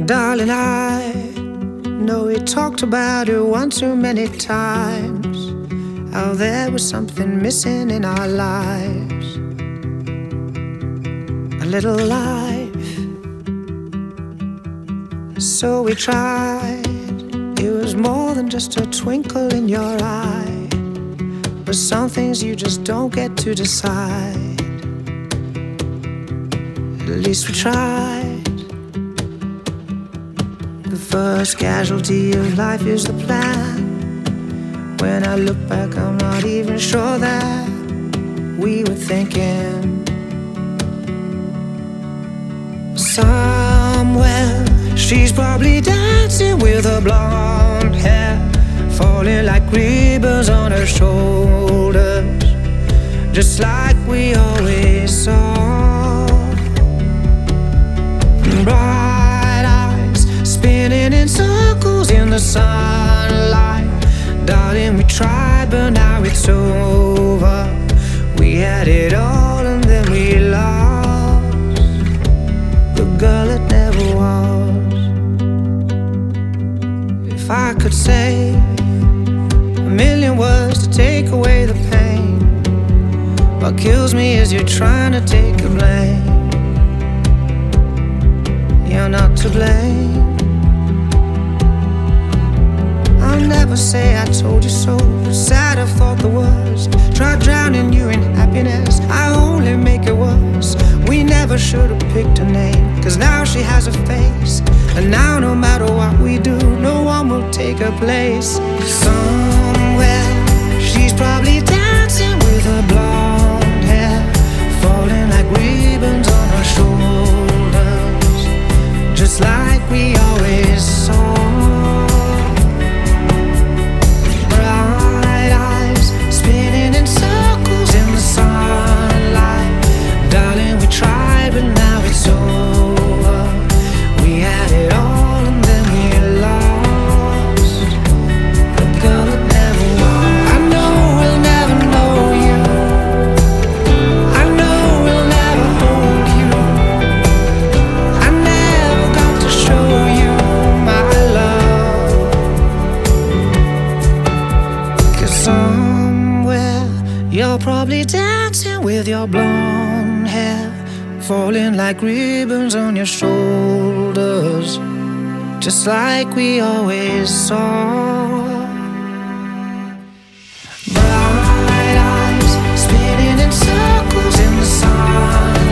Darling, I know we talked about it one too many times, how there was something missing in our lives. A little life. So we tried. It was more than just a twinkle in your eye, but some things you just don't get to decide. At least we tried. The first casualty of life is the plan. When I look back, I'm not even sure that we were thinking. Somewhere she's probably dancing with her blonde hair falling like ribbons on her shoulders, just like we always saw. Bright eyes spinning in circles in the sunlight. Darling, we tried, but now it's over. We had it all and then we lost the girl that never was. If I could say a million words to take away the pain, what kills me is you're trying to take the blame. You're not to blame. I'll never say I told you so, but sad I thought the worst. Tried drowning you in happiness, I only make it worse. We never should have picked a name, cause now she has a face, and now no matter what we do, no one will take her place. Somewhere she's probably dancing with her blonde hair falling like ribbons on her shoulders, just like we always saw. Bright eyes spinning in circles in the sunlight. Darling, we tried, but now it's over. We had it all and then we lost the girl that never was. I know we'll never know you. I know we'll never hold you. I never got to show you my love. 'Cause somewhere you're probably dancing with your blonde hair falling like ribbons on your shoulders, just like we always saw. Bright eyes spinning in circles in the sun.